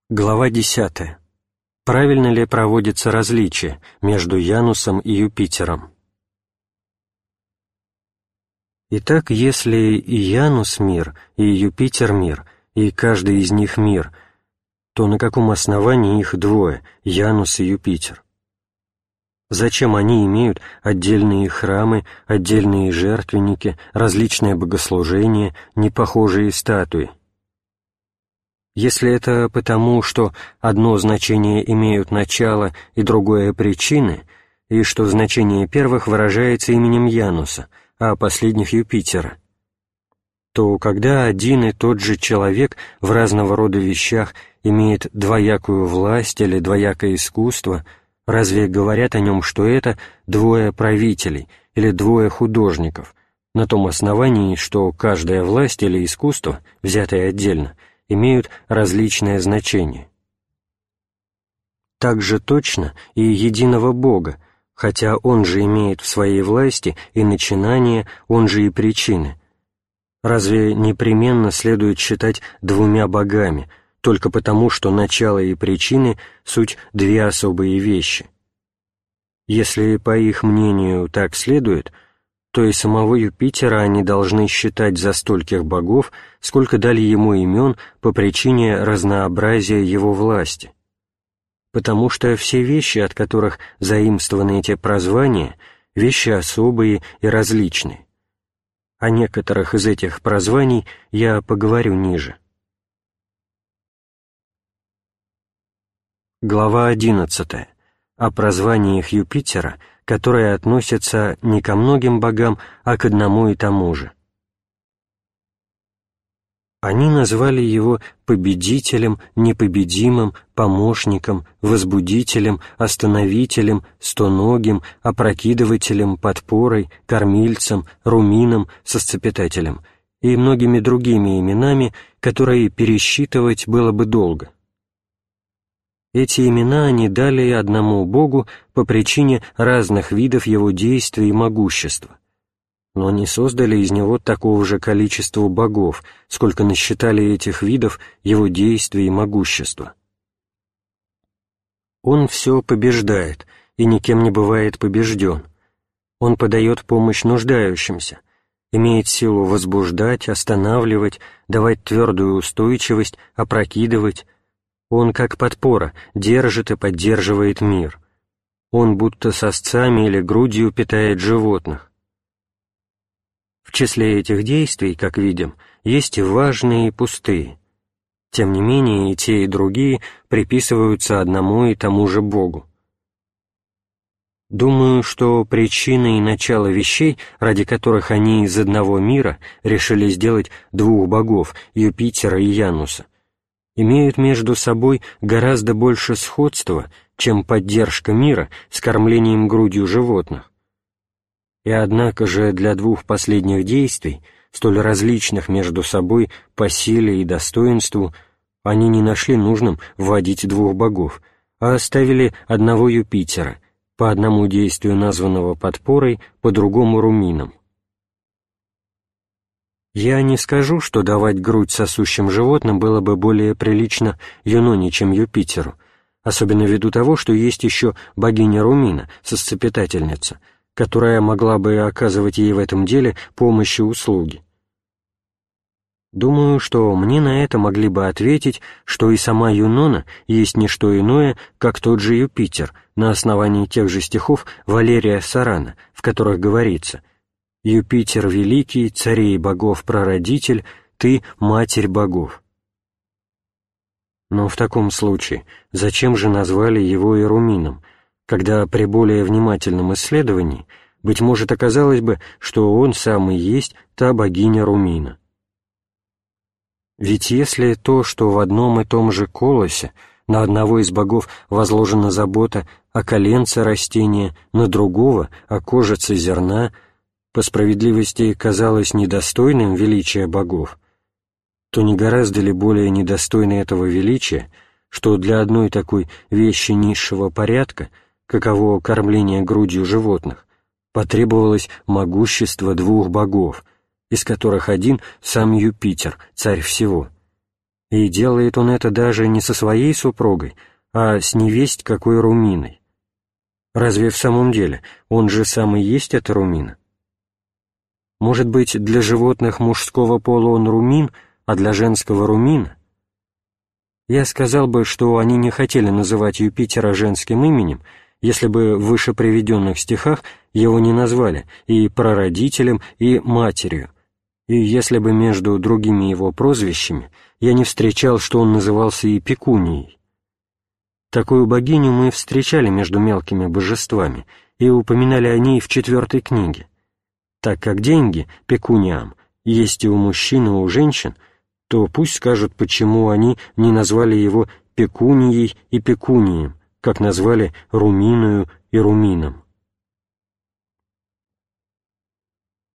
Глава 10. Правильно ли проводится различие между Янусом и Юпитером? Итак, если и Янус мир, и Юпитер мир, и каждый из них мир, то на каком основании их двое, Янус и Юпитер? Зачем они имеют отдельные храмы, отдельные жертвенники, различные богослужения, непохожие статуи? Если это потому, что одно значение имеют начало и другое причины, и что значение первых выражается именем Януса, а последних Юпитера, то когда один и тот же человек в разного рода вещах имеет двоякую власть или двоякое искусство, разве говорят о нем, что это двое правителей или двое художников, на том основании, что каждая власть или искусство, взятое отдельно, имеют различное значение? Так же точно и единого Бога, хотя Он же имеет в своей власти и начинание, Он же и причины. Разве непременно следует считать двумя богами, только потому, что начало и причины — суть две особые вещи? Если, по их мнению, так следует, то и самого Юпитера они должны считать за стольких богов, сколько дали ему имен по причине разнообразия его власти. Потому что все вещи, от которых заимствованы эти прозвания, вещи особые и различные. О некоторых из этих прозваний я поговорю ниже. Глава 11. О прозваниях Юпитера, которые относятся не ко многим богам, а к одному и тому же. Они назвали его победителем, непобедимым, помощником, возбудителем, остановителем, стоногим, опрокидывателем, подпорой, кормильцем, румином, сосцепитателем и многими другими именами, которые пересчитывать было бы долго. Эти имена они дали одному Богу по причине разных видов его действий и могущества, но не создали из него такого же количества богов, сколько насчитали этих видов его действий и могущества. Он все побеждает и никем не бывает побежден. Он подает помощь нуждающимся, имеет силу возбуждать, останавливать, давать твердую устойчивость, опрокидывать. Он, как подпора, держит и поддерживает мир. Он будто сосцами или грудью питает животных. В числе этих действий, как видим, есть и важные, и пустые. Тем не менее, и те, и другие приписываются одному и тому же Богу. Думаю, что причина и начало вещей, ради которых они из одного мира решили сделать двух богов, Юпитера и Януса, имеют между собой гораздо больше сходства, чем поддержка мира с кормлением грудью животных. И однако же для двух последних действий, столь различных между собой по силе и достоинству, они не нашли нужным вводить двух богов, а оставили одного Юпитера, по одному действию названного подпорой, по другому румином. Я не скажу, что давать грудь сосущим животным было бы более прилично Юноне, чем Юпитеру, особенно ввиду того, что есть еще богиня Румина, сосцепитательница, которая могла бы оказывать ей в этом деле помощь и услуги. Думаю, что мне на это могли бы ответить, что и сама Юнона есть не что иное, как тот же Юпитер, на основании тех же стихов Валерия Сарана, в которых говорится: «Юпитер великий, царей богов прародитель, ты — матерь богов». Но в таком случае зачем же назвали его Ирумином, когда при более внимательном исследовании, быть может, оказалось бы, что он сам и есть та богиня Румина? Ведь если то, что в одном и том же колосе на одного из богов возложена забота о коленце растения, на другого — о кожице зерна, по справедливости казалось недостойным величия богов, то не гораздо ли более недостойно этого величия, что для одной такой вещи низшего порядка, каково кормление грудью животных, потребовалось могущество двух богов, из которых один — сам Юпитер, царь всего, и делает он это даже не со своей супругой, а с невесть какой Руминой. Разве в самом деле он же сам и есть эта Румина? Может быть, для животных мужского пола он Румин, а для женского Румина? Я сказал бы, что они не хотели называть Юпитера женским именем, если бы в выше приведенных стихах его не назвали и прародителем, и матерью, и если бы между другими его прозвищами я не встречал, что он назывался и Пекунией. Такую богиню мы встречали между мелкими божествами и упоминали о ней в 4 книге. Так как деньги, пекуниам, есть и у мужчин, и у женщин, то пусть скажут, почему они не назвали его Пекунией и Пекунием, как назвали Руминою и Румином.